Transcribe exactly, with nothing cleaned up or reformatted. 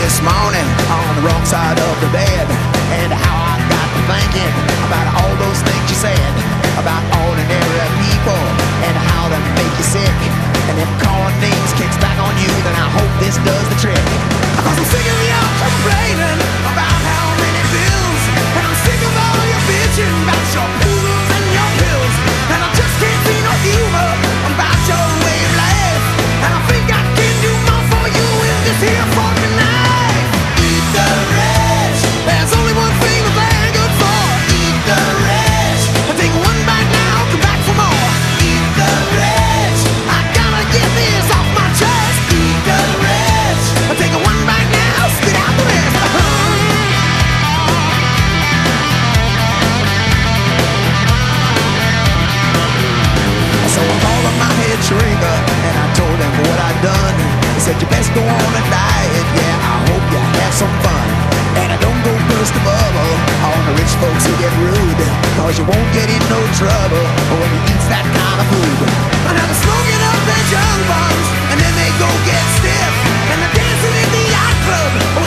this morning on the wrong side of the bed, and how I got to thinking about all those things you said about ordinary people and how they make you sick. And if calling names kicks back on you, then I hope this does the trick. Cause I'm sick of you complaining about how many bills, and I'm sick of all your bitching about your poodles and your pills, and I just can't see no humor about your way of life. And I think I can do more for you in this here fucking life. Eat the rich. There's only one thing that they're good for. Eat the rich. Take one bite now, come back for more. Eat the rich. I gotta get this off my chest. Eat the rich. Take one bite now, spit out the rest. So I called up my head shrinker and I told him what I'd done. He said you best go on and diet, yeah, I hope you have some fun. And I don't go burst the bubble on the rich folks who get rude, cause you won't get in no trouble when you eat that kind of food. And now they're smoking up their junk bombs, and then they go get stiff, and they're dancing in the yacht club